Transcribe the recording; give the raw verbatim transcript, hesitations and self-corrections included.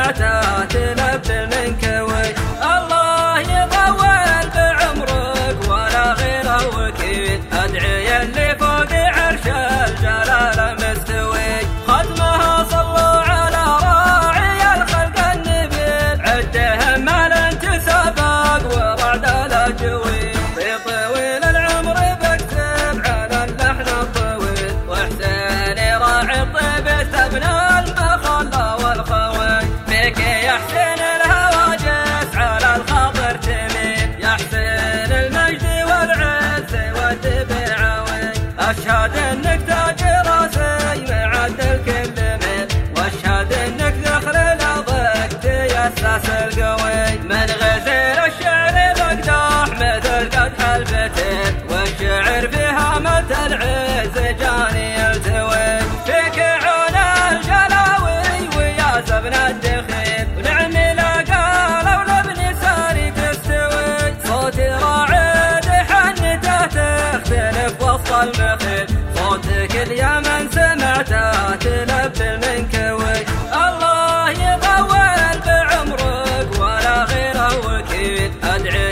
سمعتها تلبل منك وي. الله يطول بعمرك ولا غيره وكيل، أدعي اللي فوق عرش الجلال مستوي. ختمها صلوا على راعي الخلق النبيل، عده مال انتسابق ورعد الاجوي. في طويل العمر بكتب على اللحن الطويل، وحسين راعي الطيب استبنى المخلى والخوي. فيك يا حسين الهواجس على الخاطر تميل، يا حسين المجد والعز والتبعوي. اشهد انك تاج راسي معد الكل ميل، واشهد انك ذخر الأضيق تيسس القوي. من غزير الشعر بقداح مثل قدح الفتيل، والشعر فيها مثل عز جاني يلتوي. فيك عون الجلاوي ويا زبن الدخيل، ونعمي لقالة ولبن ساري تستوي. صوتي راعد حنته تختلف وسط المخيل، صوتك اليمن سمعتها تلبل منك وي. الله يطول بعمرك ولا غيره وكيل، أدعي